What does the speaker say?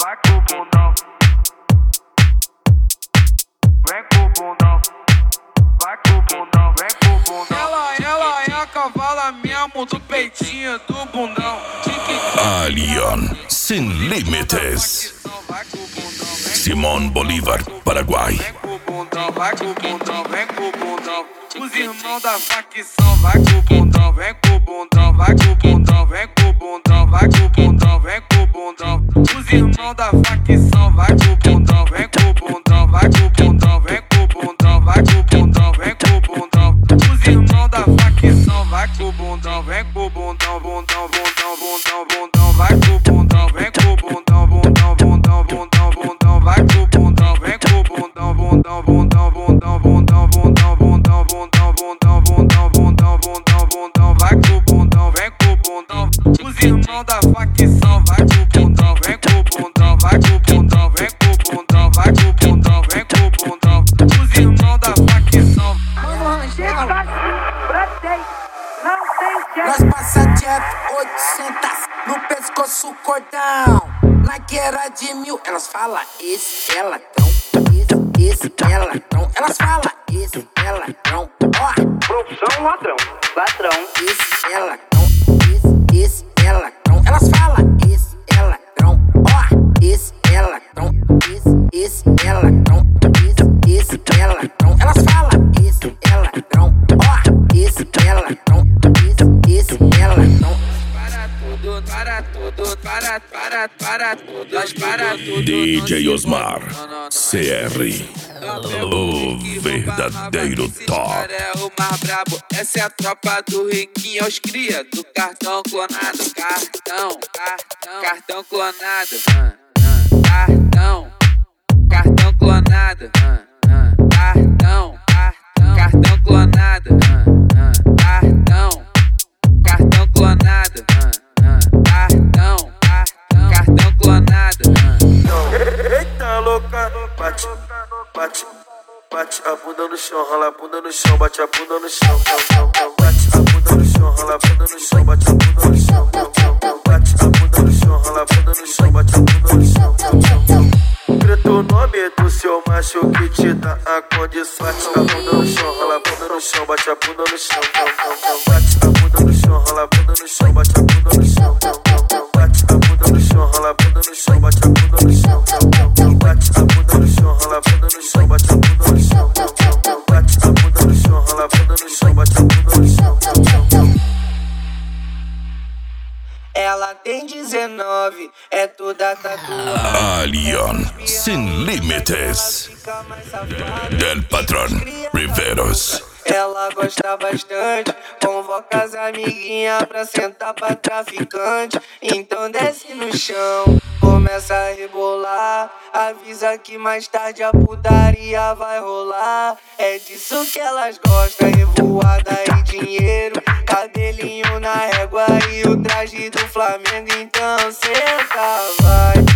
vai com o bundão. Vem com o bundão. Vai com o bundão, vem com o bundão. Ela é a cavala mesmo do peitinho do bundão. Alien Sin Límites. Simón Bolívar, Paraguai. Vem com o bundão, vai com o bundão, vem com o bundão. Os irmãos da facção, vai com o bundão, vem com o bundão, vai com o bundão, vem com o bundão, vai com o bundão, vem com o bundão. Os irmãos da facção, vai com o bundão, vem com o bundão, vai com o bundão, vem com o bundão, vai com o bundão, vem com o bundão. Os irmãos da facção, vai com o bundão, vem com o bundão, bundão, bundão, bundão, bundão, vai com o bundão, vem com o bundão, bundão, bundão, bundão, bundão, vai com o bundão, vem com o bundão, bundão, bundão, bundão, bundão, bundão, bundão, bundão, bundão, bundão, bundão, bundão, bundão, vai com o bundão, vem com o bundão. Os irmãos da facção, vai com o bundão, vem com o bundão, vai com o bundão, vem com o bundão, vai com o bundão, vem com o bundão. Os irmãos da facção. Nós passa direto 800 no pescoço cordão. Na guerra de 1000 elas falam esse é ladrão, esse é ladrão. Elas falam esse é ladrão. Ó, Profissão ladrão. Ladrão. esse é ladrão, esse é ladrão. Elas falam esse é ladrão. Ó, esse é ladrão, esse é ladrão, esse é ladrão. Elas falam esse é ladrão. Ó, esse é ladrão, esse é ladrão. Para tudo, nós para tudo. DJ Osmar, CR, o verdadeiro top. É o mais brabo, essa é a tropa do riquinho, os cria do cartão clonado. Cartão clonado. Cartão clonado. Cartão clonado. Cartão clonado. Cartão clonado. Eita louca, bate, bate, bate a bunda no chão, rola a bunda no chão, bate a bunda no chão, bate a bunda no chão, rola a bunda no chão, bate a bunda no chão, bate a bunda no chão, rola a bunda no chão, bate a bunda no chão. Grita o nome do seu macho que te dá a condição. Bate a bunda no chão, rola a bunda no chão, bate a bunda no chão, bate a bunda no chão, rola a bunda no chão, bate a bunda no chão, bate a bunda no chão, rola a bunda no chão, bate a bunda no chão, bate a bunda no chão, rola a bunda no chão, bate a bunda no chão, bate a bunda no chão, rola a bunda no chão, bate a bunda no chão. Ela tem 19, é toda tatuada. Alien Sin Límites. Del Patrón Riveros. Ela gosta bastante, convoca as amiguinhas pra sentar pra traficante. Então desce no chão, começa a rebolar. Avisa que mais tarde a putaria vai rolar. É disso que elas gostam, revoada e dinheiro. Cabelinho na régua e o traje do Flamengo. Então senta, vai.